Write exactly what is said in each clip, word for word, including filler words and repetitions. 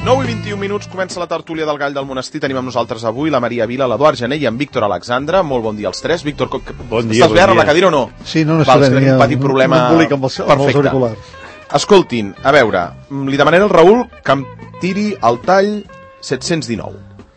nou i vint-i-un minuts, comença la tertúlia del Gall del Monestir. Tenim amb nosaltres avui la Maria Vila, l'Eduard Gené i en Víctor Alexandre. Molt bon dia als tres. Víctor, com... bon dia, estàs bé ara amb la cadira o no? Sí, no, no Val, sé, tenim un petit problema. Un embolic amb els, amb els auriculars. Escoltin, a veure, li demanaré al Raül que em tiri el tall set-cents dinou.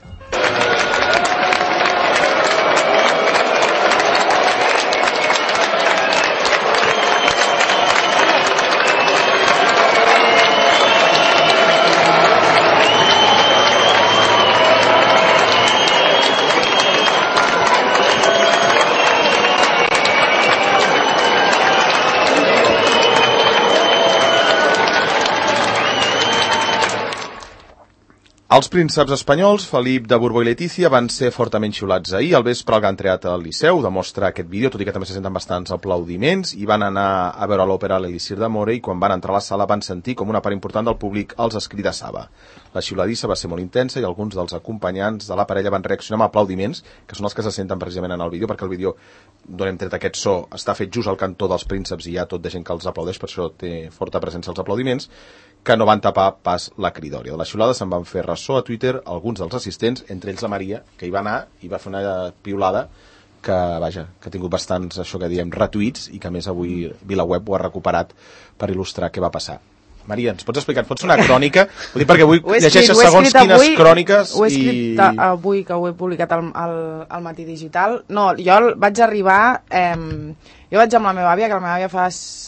Els prínceps espanyols, Felip de Borbó i Letícia, van ser fortament xiulats ahir. Al vespre el Gran Teatre del Liceu demostra aquest vídeo, tot i que també se senten bastants aplaudiments, i van anar a veure l'òpera a l'Elixir d'Amore i quan van entrar a la sala van sentir com una part important del públic els escridassava. La xiuladissa va ser molt intensa i alguns dels acompanyants de la parella van reaccionar amb aplaudiments, que són els que se senten precisament en el vídeo, perquè el vídeo d'on hem tret aquest so està fet just al cantó dels prínceps i hi ha tot de gent que els aplaudeix, per això té forta presència els aplaudiments, que no van tapar pas la cridòria. De la xiulada se'n van fer ressò a Twitter alguns dels assistents, entre ells la Maria, que hi va anar i va fer una piulada que, vaja, que ha tingut bastants, això que diem, retuits i que a més avui VilaWeb ho ha recuperat per il·lustrar què va passar. Maria, ens pots explicar? Ens pots fer una crònica? Vull dir, perquè avui llegeixes segons quines avui, cròniques ho he escrit i... avui, que ho he publicat al, al, al Matí Digital. No, jo vaig arribar... Eh, jo vaig amb la meva àvia, que la meva àvia fa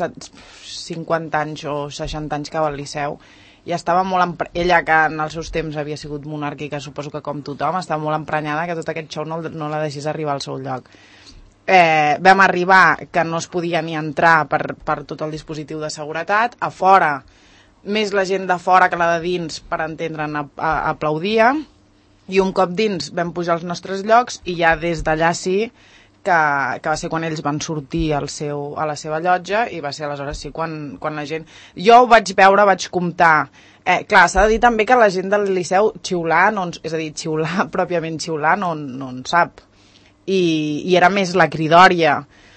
cinquanta anys o seixanta anys que va al Liceu, i estava molt empre... ella, que en els seus temps havia sigut monàrquica, suposo que com tothom, estava molt emprenyada que tot aquest xou no, no la deixés arribar al seu lloc. Eh, vam arribar que no es podia ni entrar per, per tot el dispositiu de seguretat. A fora, més la gent de fora que la de dins, per entendre'n, a, a, aplaudia, i un cop dins vam pujar als nostres llocs i ja des d'allà sí que, que va ser quan ells van sortir al seu, a la seva llotja, i va ser aleshores sí quan, quan la gent... Jo ho vaig veure, vaig comptar. Eh, clar, s'ha de dir també que la gent del Liceu xiular, no, és a dir, xiular, pròpiament xiular, no, no en sap. I, i era més la cridòria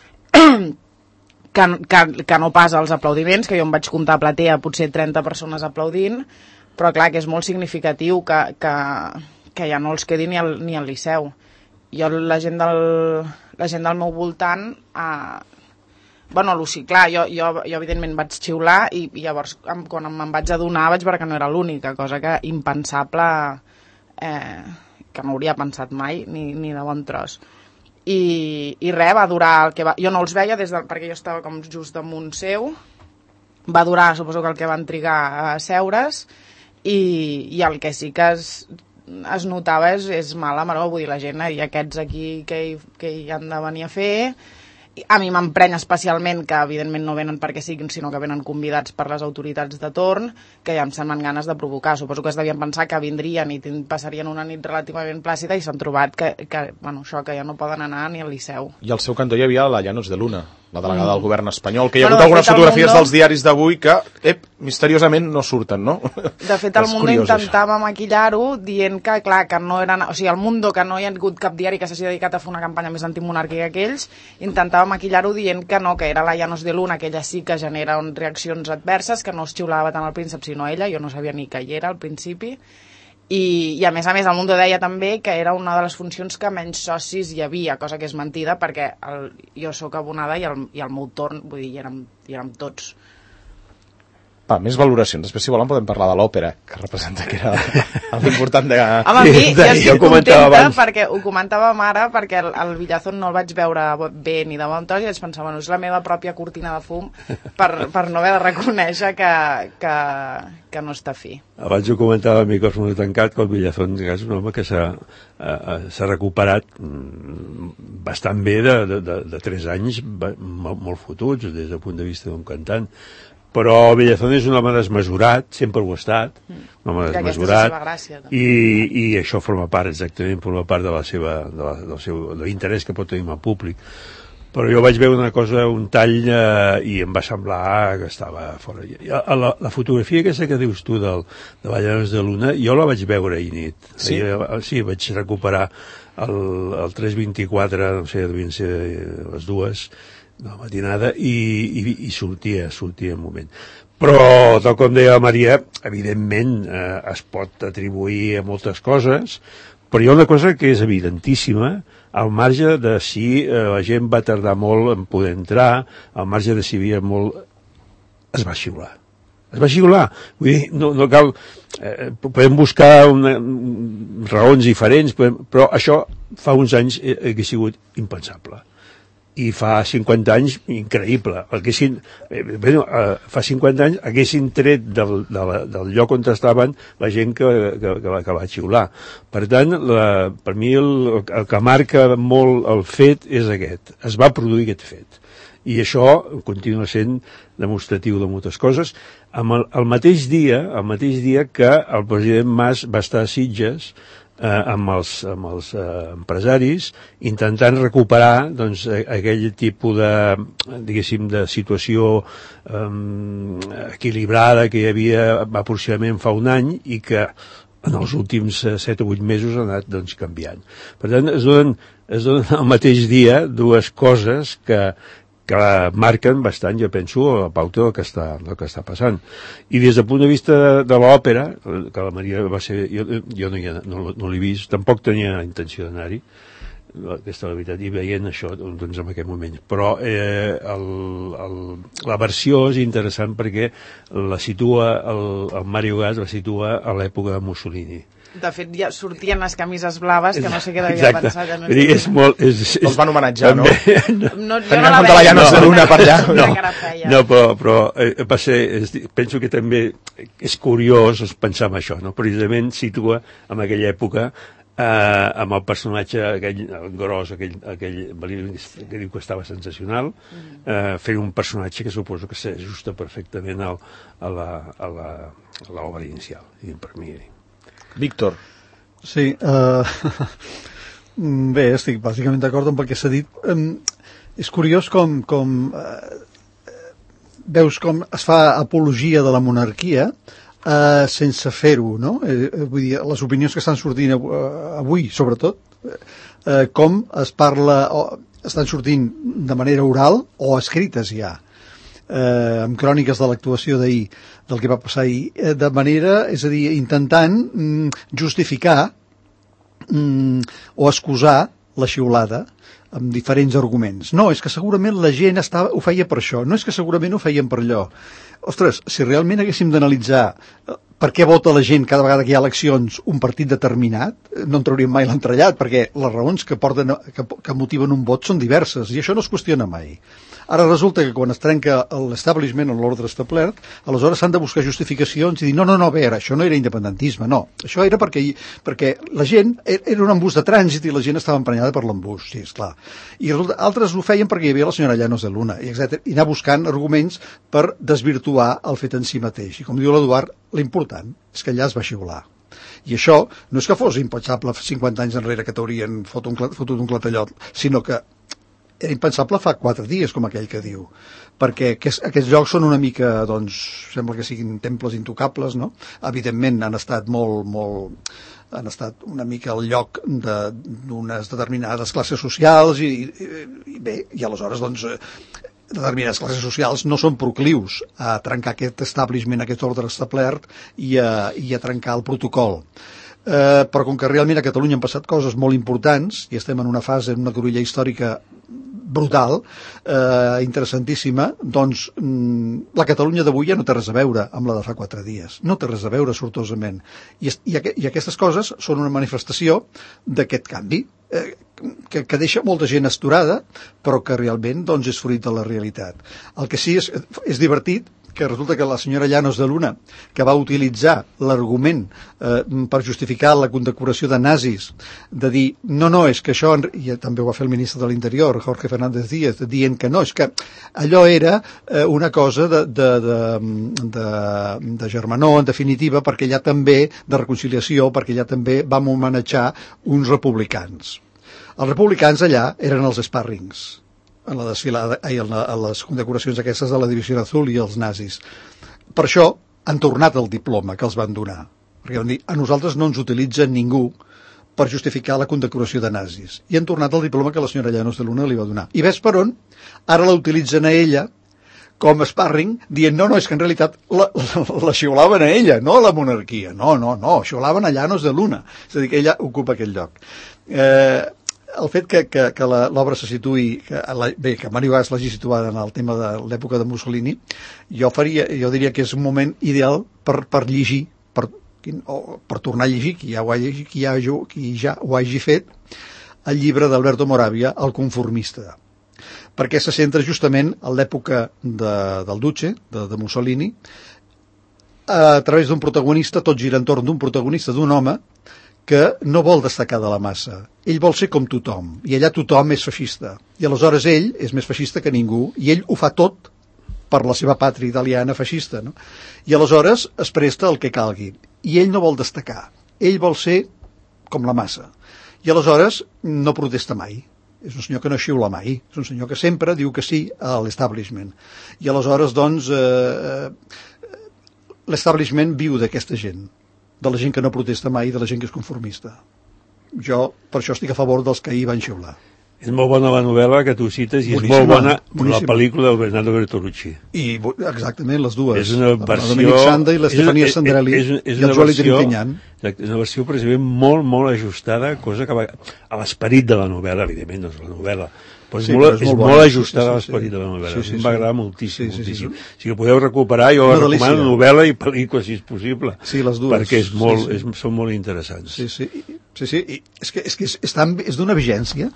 que, que, que no pas els aplaudiments, que jo em vaig comptar a platea potser trenta persones aplaudint, però clar, que és molt significatiu que, que, que ja no els quedi ni al, ni al Liceu. Jo, la gent del, la gent del meu voltant, eh, bueno, Lucy, clar, jo, jo, jo evidentment vaig xiular i, i llavors quan me'n vaig adonar vaig veure que no era l'única, cosa que impensable, eh, que no hauria pensat mai, ni, ni de bon tros. I, i res, va durar el que va... Jo no els veia des del, perquè jo estava com just damunt seu, va durar, suposo que el que van trigar a seure's, i, i el que sí que es, es notava és, és mala maror, vull dir, la gent, i aquests aquí que hi, que hi han de venir a fer... A mi m'emprenya especialment que evidentment no venen perquè siguin, sinó que venen convidats per les autoritats de torn, que ja em semblen ganes de provocar. Suposo que es devien pensar que vindrien i passarien una nit relativament plàcida i s'han trobat que, que, bueno, això, que ja no poden anar ni al Liceu. I al seu cantó hi havia la Llanos de Luna, la delegada mm. del govern espanyol, que hi ha hagut algunes fotografies mundo... dels diaris d'avui que, ep, misteriosament no surten, no? De fet, el Mundo intentava maquillar-ho dient que, clar, que no eren... O sigui, el Mundo, que no hi ha hagut cap diari que s'hagi dedicat a fer una campanya més antimonàrquica que ells, intentava maquillar-ho dient que no, que era la Llanos de Luna, que ella sí que genera reaccions adverses, que no es xiulava tant el príncep sinó ella, jo no sabia ni que hi era al principi. I, i a més a més el Mundo deia també que era una de les funcions que menys socis hi havia, cosa que és mentida perquè el, jo sóc abonada i el, i el meu torn, vull dir, hi érem, hi érem tots. Va, més valoracions. Després, si volen, podem parlar de l'òpera, que representa que era l'important de... Home, a mi, jo estic contenta perquè ho comentàvem ara, perquè el, el Villazón no el vaig veure bé ni de bon tros i vaig pensar, bueno, és la meva pròpia cortina de fum per, per no haver de reconèixer que, que, que no està fi. Abans ho comentava a micròfon tancat que el Villazón és un home que s'ha s'ha recuperat bastant bé de, de, de, de tres anys molt, molt fotuts des del punt de vista d'un cantant. Però Villazón és un home desmesurat, sempre ho ha estat, un home desmesurat, gràcia, i, i això forma part, exactament, forma part de la seva, de la, del seu, de l'interès que pot tenir amb el públic. Però jo vaig veure una cosa, un tall, eh, i em va semblar que estava fora. La, la fotografia aquesta que dius tu del, de la Llanos de Luna, jo la vaig veure ahir nit. Sí? Ahir, sí, vaig recuperar el, el tres vint-i-quatre, no sé, devien ser les dues, de la matinada, i, i, i sortia, sortia un moment. Però, tal com deia la Maria, evidentment eh, es pot atribuir a moltes coses, però hi ha una cosa que és evidentíssima, al marge de si eh, la gent va tardar molt en poder entrar, al marge de si hi havia molt... es va xiular. Es va xiular. Vull dir, no, no cal... Eh, podem buscar una, raons diferents, podem, però això fa uns anys hauria sigut impensable. I fa cinquanta anys, increïble. Haguessin, eh, bueno, eh, fa cinquanta anys haguessin tret del, de la, del lloc on estaven la gent que, que, que, va, que va xiular. Per tant, la, per mi el, el que marca molt el fet és aquest. Es va produir aquest fet. I això continua sent demostratiu de moltes coses. Amb el, el mateix dia, el mateix dia que el president Mas va estar a Sitges eh, amb els, amb els eh, empresaris intentant recuperar doncs, aquell tipus de, diguéssim, de situació eh, equilibrada que hi havia aproximadament fa un any i que en els últims set o vuit mesos ha anat doncs, canviant. Per tant, es donen, es donen al mateix dia dues coses que que marquen bastant, jo penso, la pauta del que està, del que està passant. I des del punt de vista de, de l'òpera, que la Maria va ser... Jo, jo no, ha, no, no l'he vist, tampoc tenia intenció d'anar-hi, aquesta la veritat, i veient això doncs, en aquest moment. Però eh, el, el, la versió és interessant perquè la situa, el, el Mario Gas la situa a l'època de Mussolini. De fet, ja sortien les camises blaves, que no sé què devia Exacte. pensar. Que no sé és molt, és, és, els van homenatjar, no? no, Tenint en compte la Llanos de Luna per allà. No, no però, però eh, va ser, és, penso que també és curiós pensar en això, no? Precisament situa en aquella època eh, amb el personatge aquell el gros, aquell, aquell que diu que estava sensacional, eh, fent un personatge que suposo que s'ajusta perfectament al, a l'obra inicial, i per mi. Víctor. Sí, uh, bé, estic bàsicament d'acord amb el que s'ha dit. Um, és curiós com, com uh, veus com es fa apologia de la monarquia uh, sense fer-ho, no? Uh, vull dir, les opinions que estan sortint uh, avui, sobretot, uh, com es parla, o estan sortint de manera oral o escrites ja. Eh, amb cròniques de l'actuació d'ahir, del que va passar ahir, eh, de manera, és a dir, intentant mm, justificar mm, o excusar la xiulada amb diferents arguments. No, és que segurament la gent estava, ho feia per això, no és que segurament ho feien per allò. Ostres, si realment haguéssim d'analitzar per què vota la gent cada vegada que hi ha eleccions un partit determinat, no en trauríem mai l'entrellat, perquè les raons que, porten, que, que motiven un vot són diverses, i això no es qüestiona mai. Ara resulta que quan es trenca l'establishment en l'ordre establert, aleshores s'han de buscar justificacions i dir, no, no, no, a veure, això no era independentisme, no. Això era perquè, perquè la gent, era un embús de trànsit i la gent estava emprenyada per l'embús, sí, esclar. I resulta, altres ho feien perquè hi havia la senyora Llanos de Luna, i, etcètera, i anar buscant arguments per desvirtuar el fet en si mateix. I com diu l'Eduard, l'important és que allà es va xiular. I això no és que fos impensable cinquanta anys enrere que t'haurien fotut un, fotut un clatellot, sinó que era impensable fa quatre dies, com aquell que diu, perquè aquests, aquests llocs són una mica, doncs, sembla que siguin temples intocables, no? Evidentment han estat molt, molt, han estat una mica el lloc d'unes de, determinades classes socials i, i, i bé, i aleshores, doncs, determinades classes socials no són proclius a trencar aquest establishment, aquest ordre establert i a, i a trencar el protocol. Eh, però com que realment a Catalunya han passat coses molt importants i estem en una fase, en una cruïlla històrica brutal, eh, interessantíssima, doncs mm, la Catalunya d'avui ja no té res a veure amb la de fa quatre dies. No té res a veure, sortosament. I, i, i aquestes coses són una manifestació d'aquest canvi, eh, que, que deixa molta gent astorada, però que realment doncs, és fruit de la realitat. El que sí és, és divertit, que resulta que la senyora Llanos de Luna, que va utilitzar l'argument eh, per justificar la condecoració de nazis, de dir, no, no, és que això, i també ho va fer el ministre de l'Interior, Jorge Fernández Díaz, dient que no, és que allò era eh, una cosa de, de, de, de, de germanor, en definitiva, perquè allà també, de reconciliació, perquè allà també vam homenatjar uns republicans. Els republicans allà eren els sparrings, en la desfilada, ai, en, la, en les condecoracions aquestes de la Divisió Azul i els nazis. Per això han tornat el diploma que els van donar, perquè van dir, a nosaltres no ens utilitza ningú per justificar la condecoració de nazis, i han tornat el diploma que la senyora Llanos de Luna li va donar. I ves per on, ara la utilitzen a ella com a sparring, dient, no, no, és que en realitat la, la, la xiulaven a ella, no a la monarquia. No, no, no, xiulaven a Llanos de Luna. És a dir, que ella ocupa aquell lloc. Eh, el fet que, que, que l'obra se situï, que la, bé, que Mario Gas l'hagi situada en el tema de l'època de Mussolini, jo faria, jo diria que és un moment ideal per, per llegir, per, o per tornar a llegir, qui ja ho ha llegit, qui ja, qui ja ho hagi fet, el llibre d'Alberto Moravia, El conformista, perquè se centra justament en l'època de, del Duce, de, de Mussolini, a través d'un protagonista, tot gira entorn d'un protagonista, d'un home, que no vol destacar de la massa. Ell vol ser com tothom, i allà tothom és feixista. I aleshores ell és més feixista que ningú, i ell ho fa tot per la seva pàtria italiana feixista, no? I aleshores es presta el que calgui. I ell no vol destacar. Ell vol ser com la massa. I aleshores no protesta mai. És un senyor que no xiula mai. És un senyor que sempre diu que sí a l'establishment. I aleshores, doncs, eh, l'establishment viu d'aquesta gent, de la gent que no protesta mai, de la gent que és conformista. Jo, per això estic a favor dels que ahir van xiular. És molt bona la novel·la que tu cites i boníssima, és molt bona boníssima. La pel·lícula del Bernardo Bertolucci. I exactament, les dues. És una versió... La Dominic Sanda i l'Estefania Sandrelli és, és, és i el Joali Trintignant. És una versió precisament molt, molt ajustada, cosa que va a l'esperit de la novel·la, evidentment, no és la novel·la, però és, sí, molt, però és, molt, és molt ajustada sí, sí, a l'esperit sí. de la novel·la. Sí, sí, sí. Em va agradar moltíssim, sí, sí, moltíssim. Sí, sí. Si la podeu recuperar, jo la recomano novel·la i pel·lícula, si és possible. Sí, les dues. Perquè és molt, sí, sí. És, són molt interessants. Sí, sí. Sí, sí, I és que és, que és, és, tan, és d'una vigència,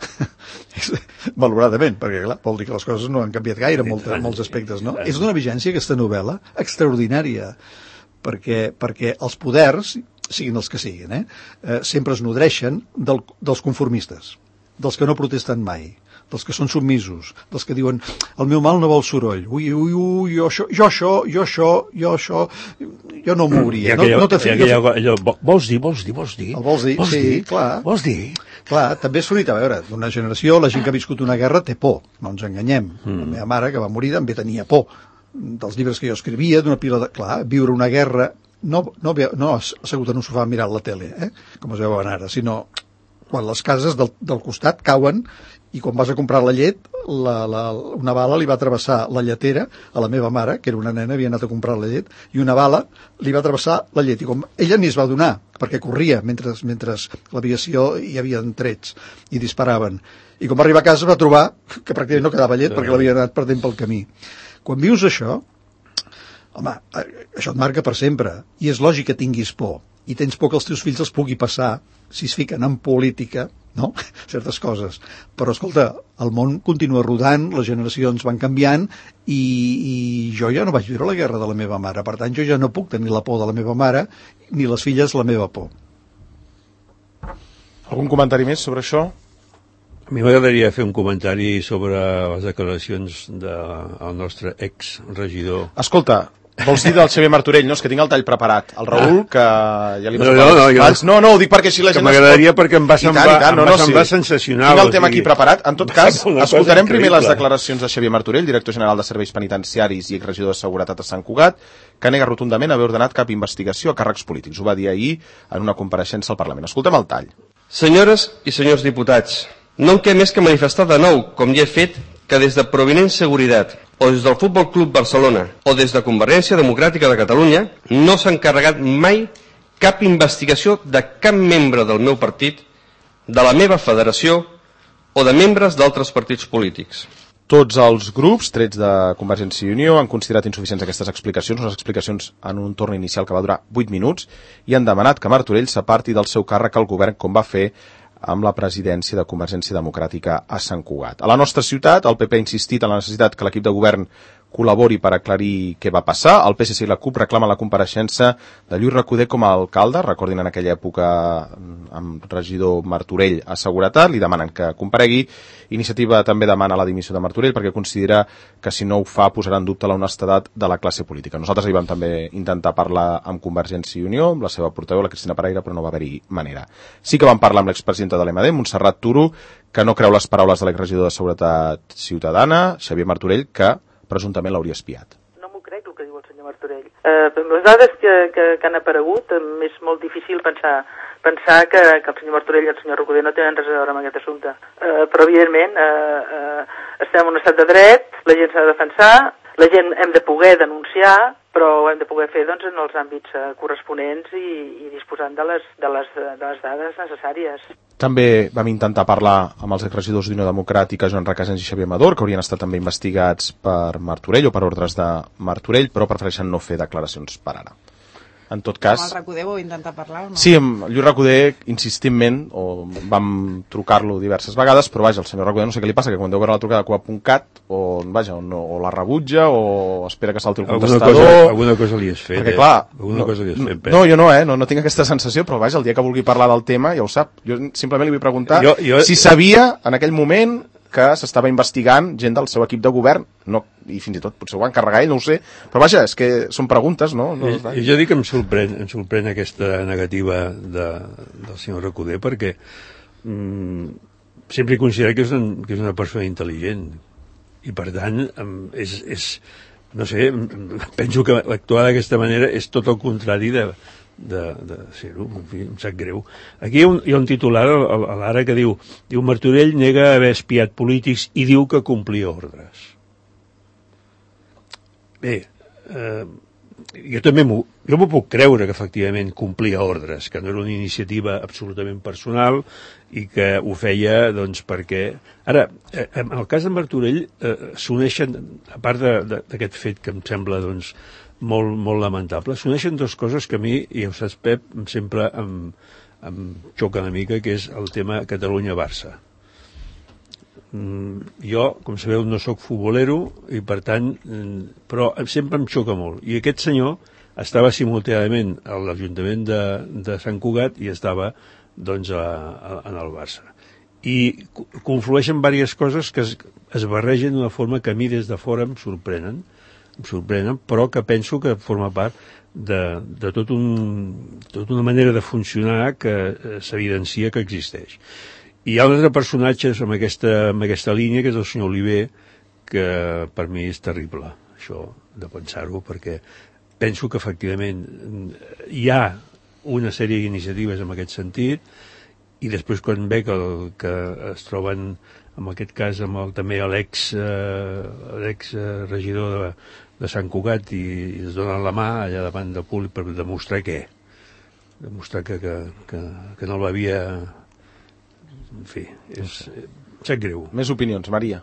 valoradament, perquè clar, vol dir que les coses no han canviat gaire en molts aspectes, no? És d'una vigència aquesta novel·la extraordinària, perquè, perquè els poders, siguin els que siguin, eh, eh, sempre es nodreixen del, dels conformistes, dels que no protesten mai, dels que són submisos, dels que diuen el meu mal no vol soroll, ui, ui, ui, jo això, jo això, jo això, jo això, jo no mouria. No, no allò, vols dir, vols dir, vols dir? El vols dir, vols sí, dir? clar. Vols dir? Clar, també és fruit, a veure, d'una generació, la gent que ha viscut una guerra té por, no ens enganyem. Mm. La meva mare, que va morir, també tenia por. Dels llibres que jo escrivia, d'una pila de... Clar, viure una guerra, no, no, no assegut en un sofà mirant la tele, eh? Com es veuen ara, sinó quan les cases del, del costat cauen i quan vas a comprar la llet, la, la, una bala li va travessar la lletera a la meva mare, que era una nena, havia anat a comprar la llet, i una bala li va travessar la llet. I com ella ni es va donar, perquè corria mentre, mentre l'aviació hi havia trets i disparaven. I quan va arribar a casa va trobar que pràcticament no quedava llet perquè l'havia anat perdent pel camí. Quan vius això, home, això et marca per sempre. I és lògic que tinguis por. I tens por que els teus fills els pugui passar si es fiquen en política, no? Certes coses. Però, escolta, el món continua rodant, les generacions van canviant i, i jo ja no vaig viure la guerra de la meva mare. Per tant, jo ja no puc tenir la por de la meva mare ni les filles la meva por. Algun comentari més sobre això? A mi m'agradaria fer un comentari sobre les declaracions del nostre ex-regidor. Escolta, vols dir del Xavier Martorell, no? És que tinc el tall preparat. El Raül, que ja li no, no, no, jo... no, no, ho dic perquè així la gent... Que m'agradaria perquè em va semblar, tant, tant, no, em va no, semblar sí. sensacional. Tinc el tema aquí preparat. En tot cas, escoltarem increïble. primer les declaracions de Xavier Martorell, director general de Serveis Penitenciaris i exregidor de Seguretat a Sant Cugat, que nega rotundament haver ordenat cap investigació a càrrecs polítics. Ho va dir ahir en una compareixença al Parlament. Escoltem el tall. Senyores i senyors diputats, no em queda més que manifestar de nou, com ja he fet, que des de Provinent Seguretat o des del Futbol Club Barcelona o des de Convergència Democràtica de Catalunya no s'ha encarregat mai cap investigació de cap membre del meu partit, de la meva federació o de membres d'altres partits polítics. Tots els grups, trets de Convergència i Unió, han considerat insuficients aquestes explicacions, unes explicacions en un torn inicial que va durar vuit minuts, i han demanat que Martorell s'aparti del seu càrrec al govern, com va fer amb la presidència de Convergència Democràtica a Sant Cugat. A la nostra ciutat, el P P ha insistit en la necessitat que l'equip de govern col·labori per aclarir què va passar. El P S C i la CUP reclamen la compareixença de Lluís Recoder com a alcalde. Recordin en aquella època amb regidor Martorell a Seguretat, li demanen que comparegui. Iniciativa també demana la dimissió de Martorell perquè considera que si no ho fa posarà en dubte l'honestedat de la classe política. Nosaltres hi vam també intentar parlar amb Convergència i Unió, amb la seva portaveu, la Cristina Pereira, però no va haver-hi manera. Sí que vam parlar amb l'expresidenta de l'E M D, Montserrat Turo, que no creu les paraules de l'exregidor de Seguretat Ciutadana, Xavier Martorell, que presumptament l'hauria espiat. No m'ho crec el que diu el senyor Martorell. Eh, amb les dades que, que, que han aparegut és molt difícil pensar pensar que, que el senyor Martorell i el senyor Recoder no tenen res a veure amb aquest assumpte. Eh, però evidentment eh, eh, estem en un estat de dret, la gent s'ha de defensar, la gent hem de poder denunciar, però ho hem de poder fer doncs, en els àmbits eh, corresponents i, i disposant de les, de, les, de les dades necessàries. També vam intentar parlar amb els exregidors d'Unió Democràtica, Joan Recasens i Xavier Amador, que haurien estat també investigats per Martorell o per ordres de Martorell, però prefereixen no fer declaracions per ara. En tot cas... Amb el Recoder vau intentar parlar o no? Sí, amb Lluís Recoder, insistentment, o vam trucar-lo diverses vegades, però vaja, el senyor Recoder no sé què li passa, que quan deu veure la trucada cuap punt cat, o, vaja, o, no, o la rebutja, o espera que salti el contestador... Alguna cosa, alguna cosa li has fet, perquè, eh? clar, Alguna no, cosa li has fet, no, jo no, eh? No, no tinc aquesta sensació, però vaja, el dia que vulgui parlar del tema ja ho sap. Jo simplement li vull preguntar jo, jo... si sabia en aquell moment que s'estava investigant gent del seu equip de govern, no, i fins i tot potser ho va encarregar ell, no ho sé, però vaja, és que són preguntes, no? no I, i jo dic que em sorprèn, em sorprèn aquesta negativa de, del senyor Recoder, perquè mm, sempre he considerat que és, un, que és una persona intel·ligent, i per tant és, és no sé, penso que actuar d'aquesta manera és tot el contrari de de, de ser-ho, en fi, em sap greu. Aquí hi ha un, hi ha un titular a l'Ara que diu, diu Martorell nega haver espiat polítics i diu que complia ordres. Bé, eh, jo també m'ho, jo m'ho puc creure que efectivament complia ordres, que no era una iniciativa absolutament personal i que ho feia doncs perquè... Ara, eh, en el cas de Martorell eh, s'uneixen, a part d'aquest fet que em sembla doncs molt, molt lamentable, s'uneixen dues coses que a mi, i ho saps Pep, sempre em, em xoca una mica, que és el tema Catalunya-Barça. Mm, jo, com sabeu, no sóc futbolero i per tant, mm, però sempre em xoca molt. I aquest senyor estava simultàniament a l'Ajuntament de, de Sant Cugat i estava doncs a, a, en el Barça. I conflueixen diverses coses que es, es barregen d'una forma que a mi des de fora em sorprenen, em sorprenen, però que penso que forma part de, de tot un, tot una manera de funcionar que s'evidencia que existeix. I hi ha un altre personatge amb aquesta, amb aquesta línia, que és el senyor Oliver, que per mi és terrible, això de pensar-ho, perquè penso que efectivament hi ha una sèrie d'iniciatives en aquest sentit, i després quan ve que, el, que es troben, en aquest cas, amb el, també l'ex eh, l'ex regidor de, de Sant Cugat i, i es donen la mà allà davant del públic per demostrar què? Demostrar que, que, que, que no l'havia... En fi, és... Em sap greu. Més opinions, Maria.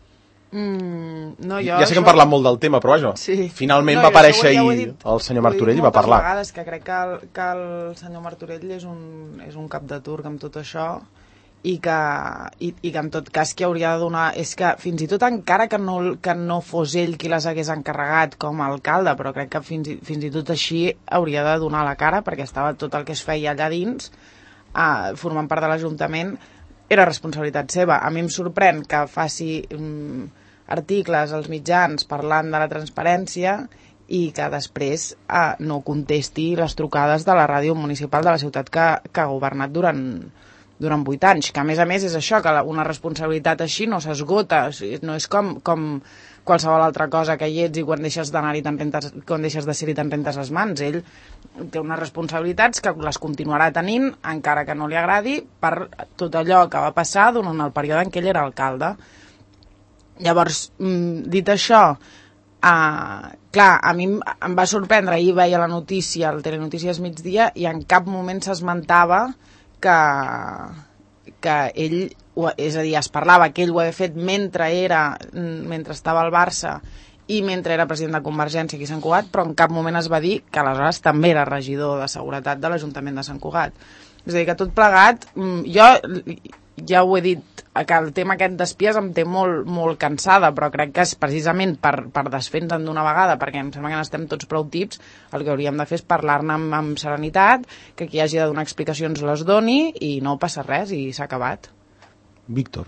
Mm, no, jo ja sé que això... hem parlat molt del tema, però vaja, sí. finalment no, va aparèixer ja ahir dit, el senyor Martorell i va parlar. Vegades que crec que el, que el senyor Martorell és un, és un cap de turc amb tot això i que, i, i que en tot cas qui hauria de donar... És que fins i tot encara que no, que no fos ell qui les hagués encarregat com a alcalde, però crec que fins i, fins i tot així hauria de donar la cara perquè estava tot el que es feia allà dins, eh, formant part de l'Ajuntament, era responsabilitat seva. A mi em sorprèn que faci mm, articles als mitjans parlant de la transparència i que després eh, no contesti les trucades de la ràdio municipal de la ciutat que, que ha governat durant, durant vuit anys, que a més a més és això, que una responsabilitat així no s'esgota, no és com, com qualsevol altra cosa que hi ets i quan deixes d'anar-hi te'n rentes, quan deixes de ser-hi te'n rentes les mans. Ell té unes responsabilitats que les continuarà tenint, encara que no li agradi, per tot allò que va passar durant el període en què ell era alcalde. Llavors, dit això, uh, clar, a mi em va sorprendre, ahir veia la notícia, el Telenotícies migdia, i en cap moment s'esmentava que, que ell, és a dir, es parlava que ell ho havia fet mentre era, mentre estava al Barça i mentre era president de Convergència aquí a Sant Cugat, però en cap moment es va dir que aleshores també era regidor de seguretat de l'Ajuntament de Sant Cugat. És a dir, que tot plegat, jo ja ho he dit, que el tema aquest d'espies em té molt, molt cansada, però crec que és precisament per, per desfer-nos d'una vegada, perquè em sembla que n'estem tots prou tips, el que hauríem de fer és parlar-ne amb, amb serenitat, que qui hagi de donar explicacions les doni i no passa res i s'ha acabat. Víctor.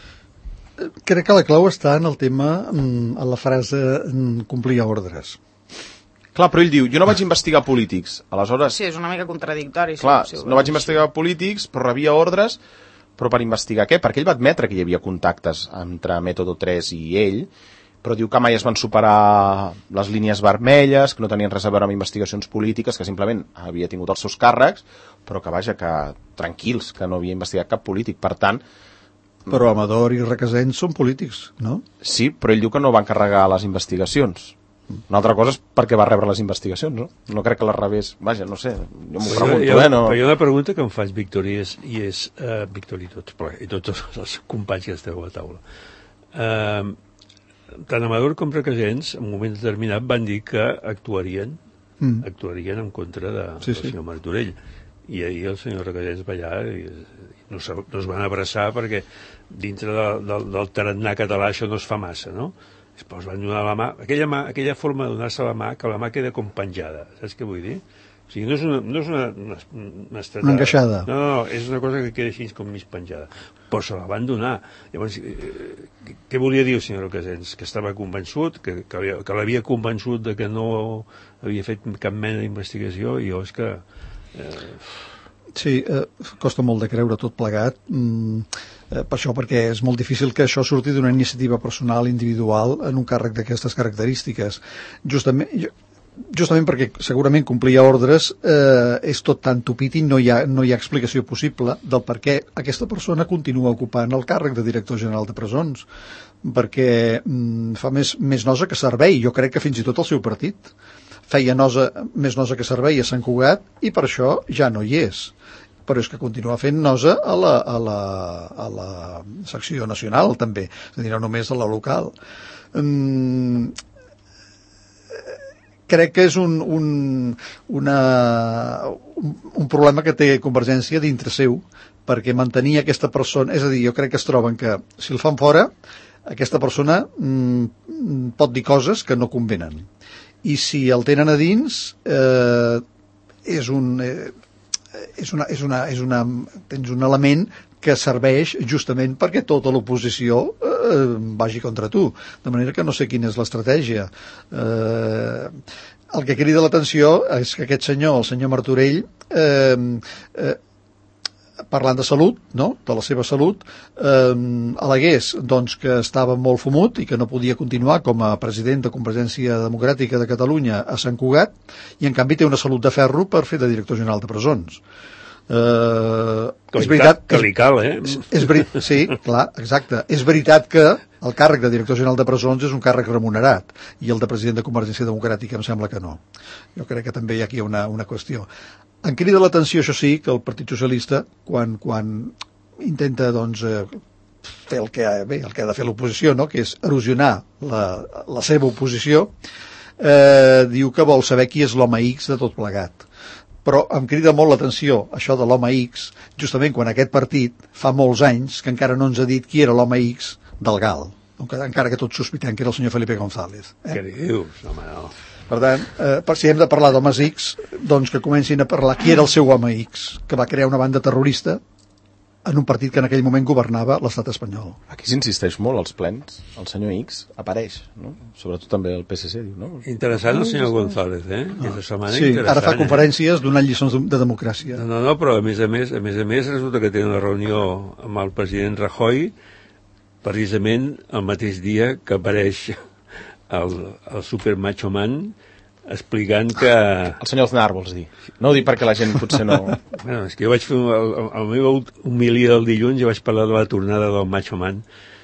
Crec que la clau està en el tema, en la frase complir ordres. Clar, però ell diu, jo no vaig investigar polítics, aleshores... Sí, és una mica contradictori. Clar, si, si no vaig investigar polítics, però rebia ordres, però per investigar què? Perquè ell va admetre que hi havia contactes entre Método tres i ell, però diu que mai es van superar les línies vermelles, que no tenien res a veure amb investigacions polítiques, que simplement havia tingut els seus càrrecs, però que vaja, que tranquils, que no havia investigat cap polític. Per tant, Però Amador i Requesens són polítics, no? Sí, però ell diu que no va encarregar les investigacions. Una altra cosa és perquè va rebre les investigacions, no? No crec que les rebés... Vaja, no sé, jo m'ho pregunto, jo, eh? No... Però hi ha una pregunta que em faig, Víctor, i és, i, és, uh, Víctor i tots, i tots els companys que esteu a la taula. Uh, tant Amador com Requesens, en un moment determinat, van dir que actuarien, mm. actuarien en contra de, sí, del sí. senyor Martorell. I ahir el senyor Requesens va allà i no, se, no es van abraçar perquè dintre de, de, del tarannà català això no es fa massa, no? Després van donar la mà, aquella, mà, aquella forma de donar-se la mà, que la mà queda com penjada, saps què vull dir? O sigui, no és una... No és una, una, una, estreta, una encaixada. No, no, no, és una cosa que queda així com mig penjada. Però se la van donar. Llavors, eh, què volia dir el senyor Requesens? Que estava convençut, que, que, havia, que l'havia convençut de que no havia fet cap mena d'investigació, i jo és que... Eh... Sí, eh, costa molt de creure tot plegat. Mm, eh, per això, perquè és molt difícil que això surti d'una iniciativa personal, individual, en un càrrec d'aquestes característiques. Justament, justament perquè segurament complir ordres eh, és tot tan tupit i no hi, ha, no hi ha explicació possible del per què aquesta persona continua ocupant el càrrec de director general de presons, perquè mm, fa més, més nosa que servei. Jo crec que fins i tot el seu partit feia nosa, més nosa que servei a Sant Cugat, i per això ja no hi és. Però és que continua fent nosa a la, a la, a la secció nacional també, és a dir, no només a la local. Mm, crec que és un, un, una, un, un problema que té Convergència dintre seu, perquè mantenir aquesta persona, és a dir, jo crec que es troben que si el fan fora, aquesta persona mm, pot dir coses que no convenen. I si el tenen a dins, eh, és un... Eh, és una, és una, és una, tens un element que serveix justament perquè tota l'oposició eh, vagi contra tu, de manera que no sé quina és l'estratègia. Eh, el que crida l'atenció és que aquest senyor, el senyor Martorell, eh, eh, parlant de salut, no?, de la seva salut, eh, al·legués doncs, que estava molt fumut i que no podia continuar com a president de Convergència Democràtica de Catalunya a Sant Cugat, i en canvi té una salut de ferro per fer de director general de presons. Eh, que, és veritat que li cal, eh? És, és veri... Sí, clar, exacte. És veritat que el càrrec de director general de presons és un càrrec remunerat, i el de president de Convergència Democràtica em sembla que no. Jo crec que també hi ha aquí una, una qüestió. Em crida l'atenció, això sí, que el Partit Socialista, quan, quan intenta doncs, eh, fer el que, bé, el que ha de fer l'oposició, no?, que és erosionar la, la seva oposició, eh, diu que vol saber qui és l'home X de tot plegat. Però em crida molt l'atenció això de l'home X, justament quan aquest partit fa molts anys que encara no ens ha dit qui era l'home X del Gal, encara que tots sospitem que era el senyor Felipe González. Eh? Què dius? Home, no. Per tant, eh, per si hem de parlar d'homes X, doncs que comencin a parlar qui era el seu home X, que va crear una banda terrorista en un partit que en aquell moment governava l'estat espanyol. Aquí s'insisteix molt als plens, el senyor X apareix, no? Sobretot també el P S C, diu, no? Interessant el senyor González, eh? No. Sí, ara fa conferències donant lliçons de democràcia. No, no, no, però a més a més, a més a més resulta que té una reunió amb el president Rajoy precisament el mateix dia que apareix el, el Super Macho Man explicant que... El senyor Aznar, vols dir? No ho dic perquè la gent potser no... Bueno, és que jo vaig fer... El, el, el meu homilia del dilluns jo vaig parlar de la tornada del Macho Man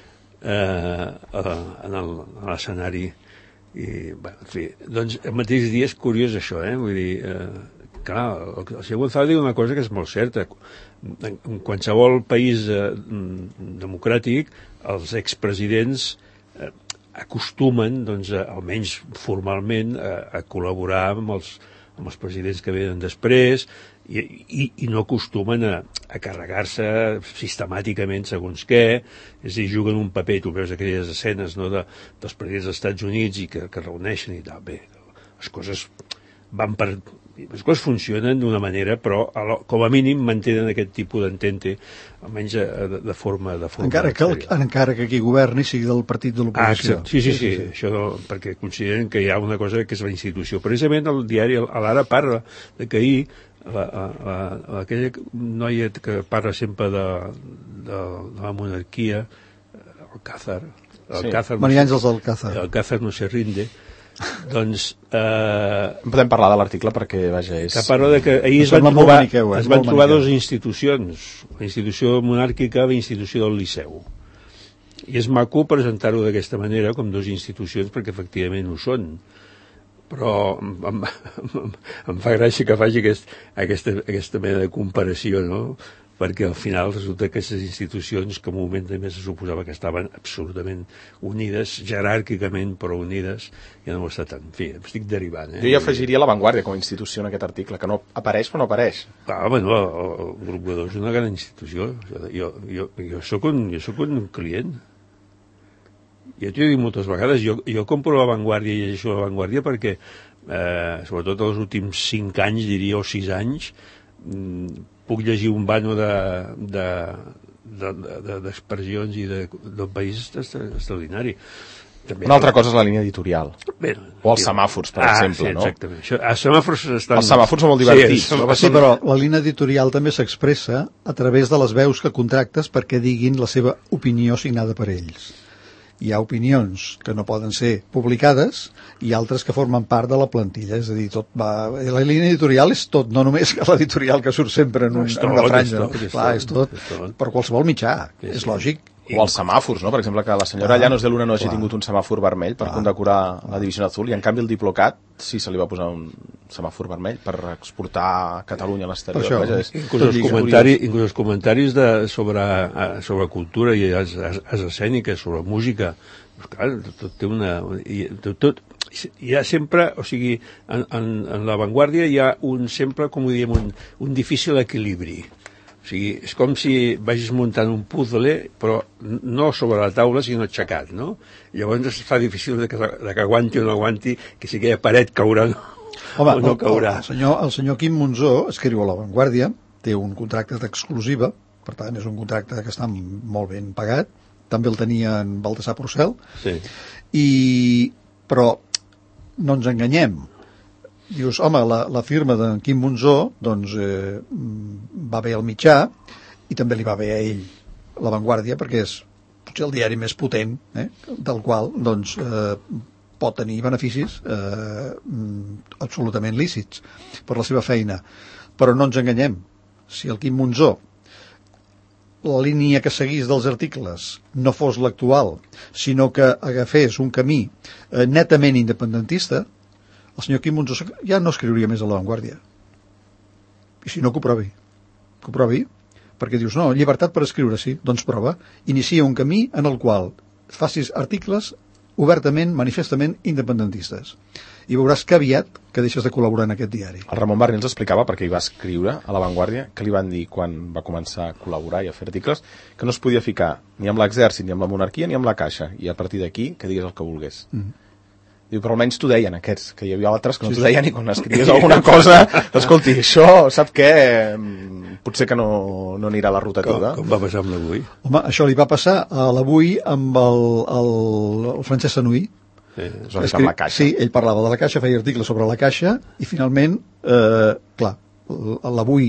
eh, en l'escenari i, bueno, en fi, doncs el mateix dia és curiós això, eh? Vull dir, eh, clar, el, el senyor González diu una cosa que és molt certa. En, en qualsevol país eh, democràtic, els expresidents eh, acostumen, doncs, a, almenys formalment, a, a col·laborar amb els, amb els presidents que venen després i, i, i no acostumen a, a carregar-se sistemàticament segons què, és a dir, juguen un paper, tu veus aquelles escenes, no, de, dels presidents dels Estats Units i que, que reuneixen i tal, bé, les coses van per... Les coses funcionen d'una manera, però a lo, com a mínim mantenen aquest tipus d'entente, almenys de, de forma... De forma encara, que el, encara que qui governi sigui del partit de l'oposició. Ah, sí, sí, sí, sí, sí. Això no, perquè consideren que hi ha una cosa que és la institució. Precisament el diari l'Ara parla de que ahir la, la, la, aquella noia que parla sempre de, de, de la monarquia, Alcázar, Alcázar sí. Maria Àngels Alcázar. Alcázar no se rinde, Doncs... Eh, Podem parlar de l'article perquè, vaja, és... que parla de que ahir es van trobar, es van trobar dues institucions, la institució monàrquica i la institució del Liceu. I és maco presentar-ho d'aquesta manera, com dues institucions, perquè efectivament ho són. Però em, em, em fa gràcia que faci aquest, aquesta, aquesta mena de comparació, no? Perquè al final resulta que aquestes institucions, que en un moment també se suposava que estaven absolutament unides, jeràrquicament, però unides, ja no ho està tant. En fi, em estic derivant. Eh? Jo hi afegiria La Vanguardia com a institució en aquest article, que no apareix però no apareix. Ah, bueno, el, el grup Godó és una gran institució. Jo, jo, jo, soc un, jo soc un client. Ja t'ho he dit moltes vegades, jo, jo compro La Vanguardia i llegeixo La Vanguardia perquè, eh, sobretot els últims cinc anys, diria, o sis anys, mm, puc llegir un vano d'expressions de, de, de, de, i de, del país extraordinari. També, una altra cosa és la línia editorial. Bé, o els semàfors, per ah, exemple, sí, no? Exactament. Això, els semàfors estan... Els semàfors són molt divertits. Sí, no? Sí, però la línia editorial també s'expressa a través de les veus que contractes perquè diguin la seva opinió signada per ells. Hi ha opinions que no poden ser publicades i altres que formen part de la plantilla, és a dir, tot va... la línia editorial és tot, no només que l'editorial que surt sempre en, un, tot, en una franja, és tot, no? és Clar, tot, és tot, és tot. per qualsevol mitjà, Sí, és sí. lògic. O els semàfors, no? Per exemple, que la senyora Llanos de Luna no hagi Clar. tingut un semàfor vermell per Clar. condecorar la divisió azul, i en canvi el Diplocat sí se li va posar un semàfor vermell per exportar Catalunya a l'exterior. Per això. Vaja, és... Inclús els, comentari, inclús els comentaris de, sobre, sobre cultura i les, les escèniques, sobre música, clar, tot té una... Tot, tot, hi ha sempre, o sigui, en, en, en La Vanguardia hi ha un, sempre, com ho diem, un, un difícil equilibri. O sigui, és com si vagis muntant un puzzle, però no sobre la taula, sinó aixecat, no? Llavors es fa difícil de que, de que aguanti o no aguanti, que si aquella paret caurà no, Home, o no caurà. El, el, senyor, el senyor Quim Monzó escriu a La Vanguardia, té un contracte d'exclusiva, per tant és un contracte que està molt ben pagat, també el tenia en Baltasar Porcel, Sí. i, però no ens enganyem. Dius, home, la, la firma d'en Quim Monzó doncs, eh, va bé al mitjà i també li va bé a ell La Vanguardia, perquè és potser el diari més potent, eh, del qual doncs, eh, pot tenir beneficis eh, absolutament lícits per la seva feina. Però no ens enganyem, si el Quim Monzó, la línia que seguís dels articles no fos l'actual, sinó que agafés un camí eh, netament independentista, el senyor Quim Monzó ja no escriuria més a La Vanguardia. I si no, que ho provi. Que ho provi, perquè dius, no, llibertat per escriure, sí, doncs prova. Inicia un camí en el qual facis articles obertament, manifestament independentistes. I veuràs que aviat que deixes de col·laborar en aquest diari. El Ramon Barnil ens explicava, perquè hi va escriure a La Vanguardia, que li van dir quan va començar a col·laborar i a fer articles, que no es podia ficar ni amb l'exèrcit, ni amb la monarquia, ni amb la caixa, i a partir d'aquí que digués el que volgués. Mm. Diu, però almenys t'ho deien aquests, que hi havia altres que no t'ho deien, i quan escrivies alguna cosa, escolti, això, sap què? Potser que no, no anirà a la rotativa. Com, com va passar amb l'Avui? Home, això li va passar a l'Avui amb el, el, el Francesc Sanuí. Sí, és que, amb la caixa. Sí, ell parlava de la caixa, feia articles sobre la caixa, i finalment, eh, clar, l'Avui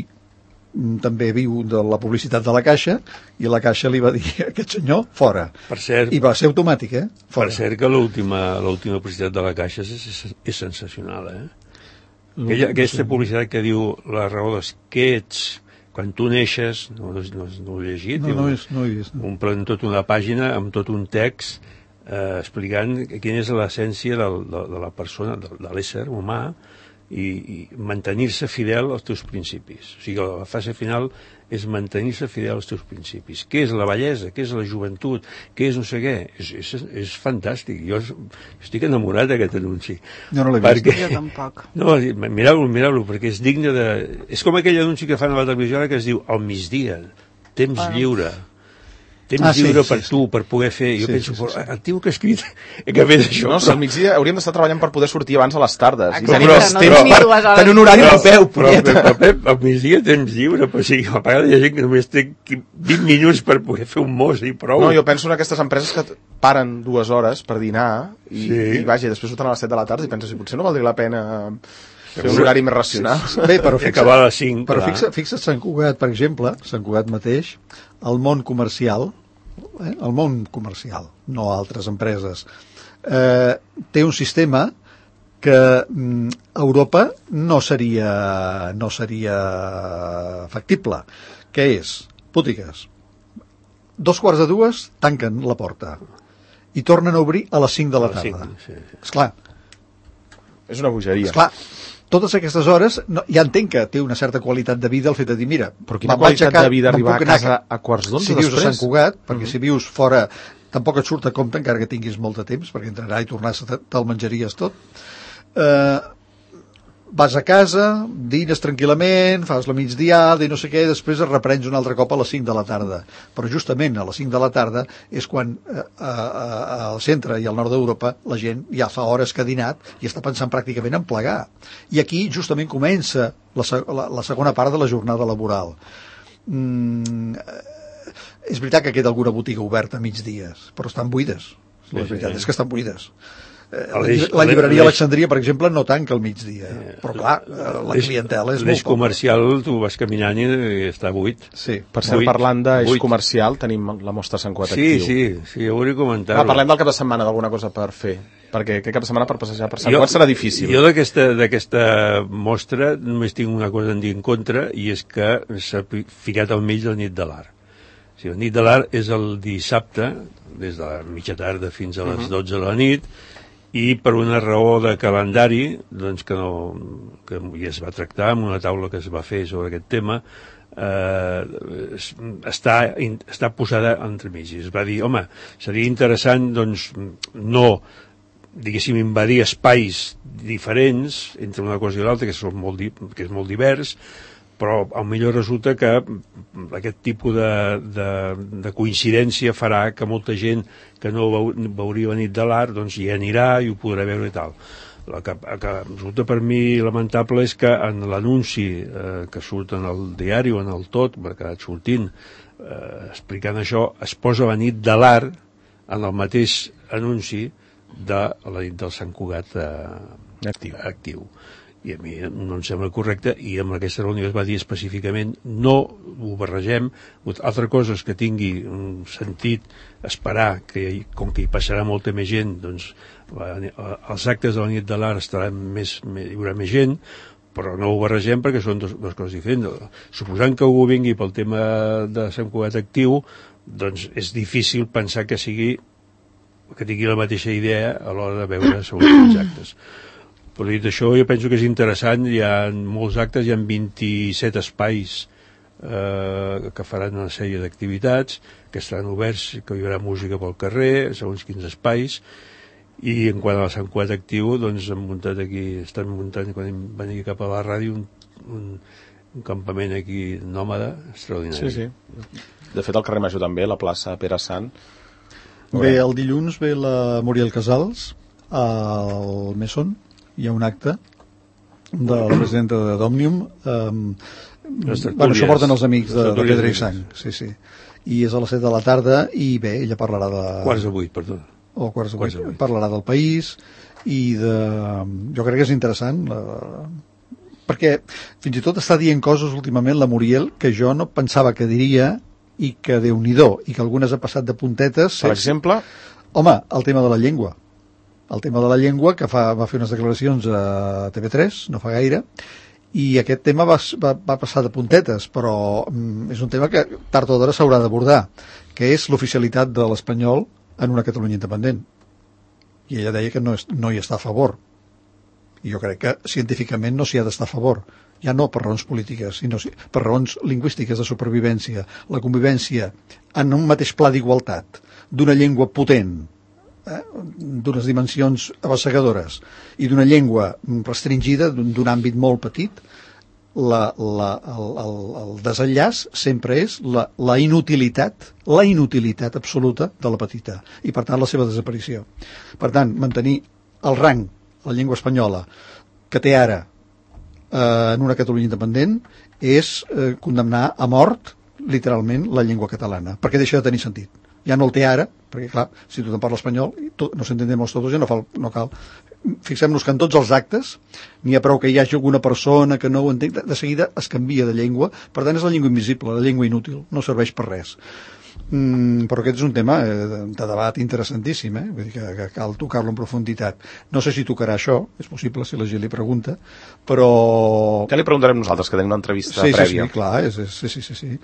també viu de la publicitat de la Caixa, i la Caixa li va dir a aquest senyor, fora. Per cert, I va ser automàtic, eh? Fora. Per cert que l'última l'última publicitat de la Caixa és, és, és sensacional, eh? Aquella, aquesta publicitat que diu la raó dels que ets, quan tu neixes, no, no, no, no ho he llegit, no, diu, no, és, no he vist. No. Un plen tota una pàgina amb tot un text eh, explicant quina és l'essència de, de, de la persona, de, de l'ésser humà, i, i mantenir-se fidel als teus principis. O sigui, la fase final és mantenir-se fidel als teus principis. Què és la bellesa? Què és la joventut? Què és no sé què? És, és, és fantàstic. Jo estic enamorat d'aquest anunci. Jo no l'he perquè... vist. Jo tampoc. No, mireu-lo, mireu-lo, perquè és digne de... És com aquell anunci que fan a la televisió ara que es diu al migdia, temps Ah. lliure. Temps Ah, sí, lliure sí, per sí. tu, per poder fer... Jo Sí, penso, sí, sí, sí. el tio que ha escrit, que ha fet això... No, si al migdia hauríem d'estar treballant per poder sortir abans a les tardes. I Exacte, tenir no més temps tenir per dues hores. tenir un horari Però- de peu, però, punyeta. però, Pep, al migdia temps lliure, però sí, a vegades hi ha gent que només té vint minuts per poder fer un mos i prou. No, jo penso en aquestes empreses que paren dues hores per dinar i, Sí. i vaja, després surten a les set de la tarda i penso si potser no valdria la pena fer un horari més racional. Bé, però I fixa, acabar a les cinc, però clar. fixa, fixa't Sant Cugat, per exemple, Sant Cugat mateix, el món comercial, eh, el món comercial, no altres empreses, eh, té un sistema que mm, Europa no seria, no seria factible, que és, botigues, dos quarts de dues tanquen la porta i tornen a obrir a les cinc de la tarda. Sí, sí. Esclar, És una bogeria. esclar, totes aquestes hores, no, ja entenc que té una certa qualitat de vida el fet de dir, mira, Però quina me'n vaig qualitat ca- de vida me'n arribar puc a anar casa a quarts d'onze si vius a després? Sant Cugat, perquè si vius fora tampoc et surt a compte, encara que tinguis molt de temps, perquè entrarà i tornar te'l menjaries tot. Eh, vas a casa, dines tranquil·lament, fas la migdiada i no sé què, i després es reprens un altre cop a les cinc de la tarda. Però justament a les cinc de la tarda és quan eh, a, a, al centre i al nord d'Europa la gent ja fa hores que ha dinat i està pensant pràcticament en plegar. I aquí justament comença la, seg la, la segona part de la jornada laboral. Mm, és veritat que queda alguna botiga oberta a migdies, però estan buides. La Sí, sí, veritat sí. és que estan buides. Eh, La, L'eix- la llibreria l'eix- Alexandria, per exemple, no tanca al migdia. Però, clar, eh, la L'eix- clientela és l'eix molt poca. comercial, tu vas caminant i està buit. Sí. Per cert, Vuit. parlant d'eix Vuit. comercial, tenim la mostra Sant Cugat Sí, actiu. sí, sí, hauria de comentar-ho. Va, parlem del cap de setmana, d'alguna cosa per fer. Perquè aquest cap de setmana per passejar per Sant Cugat serà difícil. Jo d'aquesta d'aquesta mostra només tinc una cosa a dir en contra, i és que s'ha pi- ficat al mig la nit de l'art. O sigui, la nit de l'art és el dissabte, des de la mitja tarda fins a les dotze de la nit, i per una raó de calendari, doncs que, no, que ja es va tractar en una taula que es va fer sobre aquest tema, eh, es- està, in- està posada entremig. I es va dir, home, seria interessant, doncs, no, diguéssim, invadir espais diferents entre una cosa i l'altra, que, són molt di- que és molt divers, però potser resulta que aquest tipus de, de, de coincidència farà que molta gent que no veu, veuria la nit de l'art doncs hi anirà i ho podrà veure i tal. El que, el que resulta per mi lamentable és que en l'anunci eh, que surt en el diari o en el Tot, perquè ha anat sortint eh, explicant això, es posa la nit de l'art en el mateix anunci de la nit del Sant Cugat eh, actiu. actiu. I a mi no em sembla correcte, i en aquesta reunió es va dir específicament no ho barregem. Altra cosa és que tingui un sentit esperar que hi- com que hi passarà molta més gent, doncs la, els actes de la nit de l'art estaran més, més, hi haurà més gent, però no ho barregem perquè són dos, dos coses diferents. Suposant que algú vingui pel tema de Sant Cugat actiu, doncs és difícil pensar que sigui que tingui la mateixa idea a l'hora de veure segons els actes. Però dit això, jo penso que és interessant, hi ha molts actes, hi ha vint-i-set espais eh, que faran una sèrie d'activitats, que estaran oberts, que hi haurà música pel carrer, segons quins espais, i en quant a la Sant Cugat actiu, doncs han muntat aquí, estan muntant, quan van aquí cap a la ràdio, un, un, un campament aquí nòmada, extraordinari. Sí, sí. De fet, al carrer Major també, la plaça Pere Sant. Bé, el dilluns ve la Muriel Casals al Mesón, hi ha un acte de la presidenta de d'Òmnium, um, bueno, això porten els amics de, de Pedra i Sang, sí, sí, i és a les set de la tarda, i bé, ella parlarà de... Quarts de vuit, perdó. o quarts de Quarts de vuit, vuit. parlarà del país i de... jo crec que és interessant la... perquè fins i tot està dient coses últimament la Muriel que jo no pensava que diria i que Déu-n'hi-do, i que algunes ha passat de puntetes. Per exemple? Home, el tema de la llengua. El tema de la llengua, que fa, va fer unes declaracions a T V tres, no fa gaire, i aquest tema va, va, va passar de puntetes, però mm, és un tema que tard o d'hora s'haurà d'abordar, que és l'oficialitat de l'espanyol en una Catalunya independent. I ella deia que no, és, no hi està a favor. I jo crec que científicament no s'hi ha d'estar a favor. Ja no per raons polítiques, sinó per raons lingüístiques de supervivència. La convivència en un mateix pla d'igualtat d'una llengua potent, eh, d'unes dimensions abassegadores, i d'una llengua restringida, d'un àmbit molt petit, la, la, el, el, el desenllaç sempre és la, la inutilitat, la inutilitat absoluta de la petita, i per tant la seva desaparició. Per tant, mantenir el rang, la llengua espanyola, que té ara eh, en una Catalunya independent, és eh, condemnar a mort, literalment, la llengua catalana, perquè deixa de tenir sentit. Ja no el té ara, perquè clar, si tothom parla espanyol, to, nos entendemos todos, ja no, fa, no cal. Fixem-nos que en tots els actes n'hi ha prou que hi hagi alguna persona que no ho entén, de seguida es canvia de llengua, per tant és la llengua invisible, la llengua inútil, no serveix per res. Mm, però aquest és un tema eh, de, de debat interessantíssim, eh? Vull dir que, que cal tocar-lo en profunditat. No sé si tocarà això, és possible si la gent li pregunta, però... Ja li preguntarem nosaltres, que tenim una entrevista sí, prèvia. Sí, sí, clar, és, és, sí, sí, sí, sí.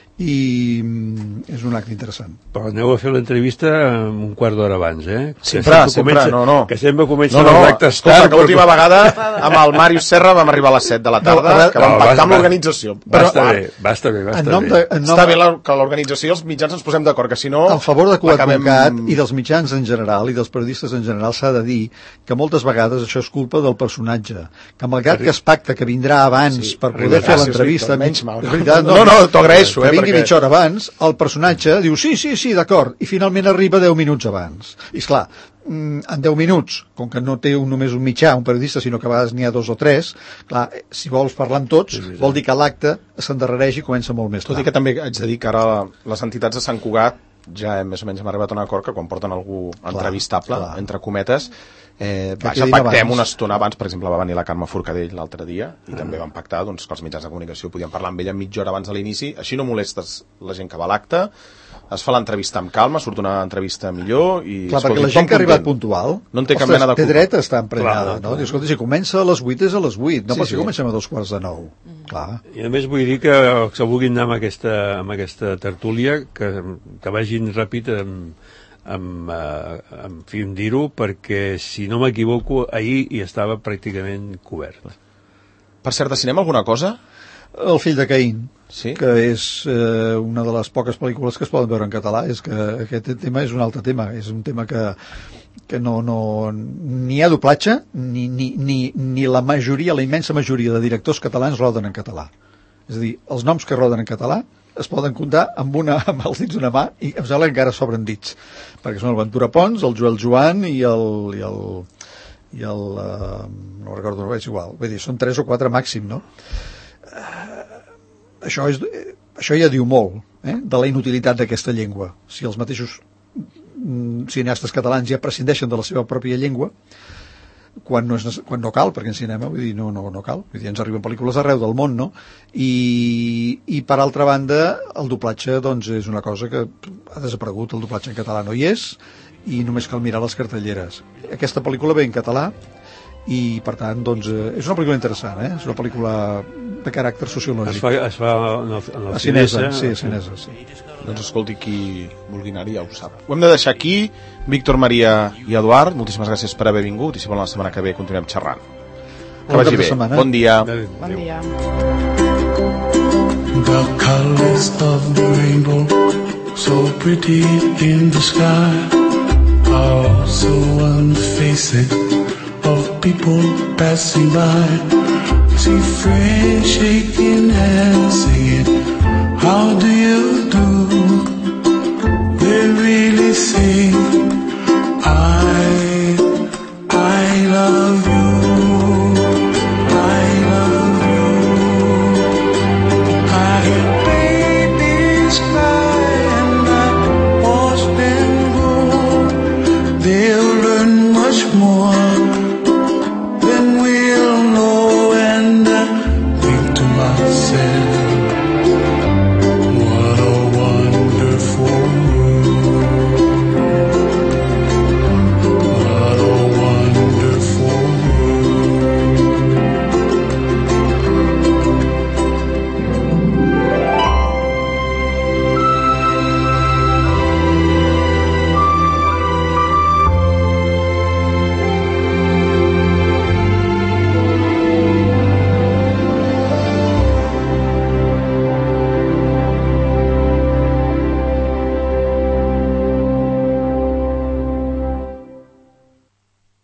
I mm, és un acte interessant. Però aneu a fer l'entrevista un quart d'hora abans, eh? Sempre, sempre, sempre comença, no, no. Que sempre comença no, no, els actes escolta, tard. que l'última però... vegada amb el Màrius Serra vam arribar a les set de la tarda, no, que vam no, pactar amb l'organització. Va estar bé, va estar bé, va estar bé. De, nom... Està bé la, que l'organització i els mitjans ens posem d'acord, que si no... En favor de Cugat acabem... i dels mitjans en general i dels periodistes en general s'ha de dir que moltes vegades això és culpa del personatge, que malgrat que es pacta que vindrà abans sí, per poder fer l'entrevista... No, no, no t'ho agraeixo, eh, que vingui perquè... mitja hora abans, el personatge diu sí, sí, sí, d'acord, i finalment arriba deu minuts abans. I esclar, en deu minuts, com que no té un, només un mitjà, un periodista, sinó que a vegades n'hi ha dos o tres, clar, si vols parlar amb tots, sí, sí, vol dir que l'acte s'endarrereix i comença molt més tard. Tot i que també haig de dir que ara les entitats de Sant Cugat ja hem, més o menys hem arribat a un acord que quan porten algú entrevistable, clar, clar. entre cometes, eh, vaja, pactem abans. Una estona abans. Per exemple, va venir la Carme Forcadell l'altre dia i ah. també vam pactar doncs, que els mitjans de comunicació podien parlar amb ella mitja hora abans de l'inici, així no molestes la gent que va a l'acte, es fa l'entrevista amb calma, surt una entrevista millor i... Clar, perquè la gent que ha arribat puntual no en té cap mena de culpa. Té dret a estar emprenyada, no? Dius, escolta, si comença a les vuit és a les vuit, no sí, pot ser sí. comencem a dos quarts de nou. Mm. Clar. I a més vull dir que els que vulguin anar amb aquesta, amb aquesta tertúlia, que, que vagin ràpid amb, amb, uh, amb fi en dir-ho, perquè si no m'equivoco ahir hi estava pràcticament cobert. Per cert, de cinema alguna cosa? El fill de Caín, sí? que és eh, una de les poques pel·lícules que es poden veure en català. És que aquest tema és un altre tema, és un tema que, que no, no, ni hi ha doblatge ni, ni, ni, ni la majoria, la immensa majoria de directors catalans roden en català. És a dir, els noms que roden en català es poden comptar amb, una, amb els dits d'una mà i em sembla que encara sobren dits, perquè són el Ventura Pons, el Joel Joan i el... I el i el uh, no recordo, és igual, vull dir, són tres o quatre màxim, no? Uh, això, és, això ja diu molt eh, de la inutilitat d'aquesta llengua. Si els mateixos mm, cineastes catalans ja prescindeixen de la seva pròpia llengua quan no, és, quan no cal, perquè en cinema vull dir, no, no, no cal, vull dir, ens arriben pel·lícules arreu del món, no? I, i per altra banda el doblatge doncs, és una cosa que ha desaparegut, el doblatge en català no hi és i només cal mirar les cartelleres. Aquesta pel·lícula ve en català i per tant doncs, és una pel·lícula interessant, eh? És una pel·lícula de caràcter sociològic. Es fa, es fa en el, en el a Cinesa, sí, a Cinesa, sí. Doncs escolti, qui vulgui anar-hi ja ho sap. Ho hem de deixar aquí. Víctor, Maria i Eduard, moltíssimes gràcies per haver vingut i si volen la setmana que ve continuem xerrant. Que bon vagi bé. Setmana. Bon dia. Bon dia. The colors of the rainbow so pretty in the sky are so on the faces of people passing by. See friends shaking hands singing, how do you do? They really say, I, I love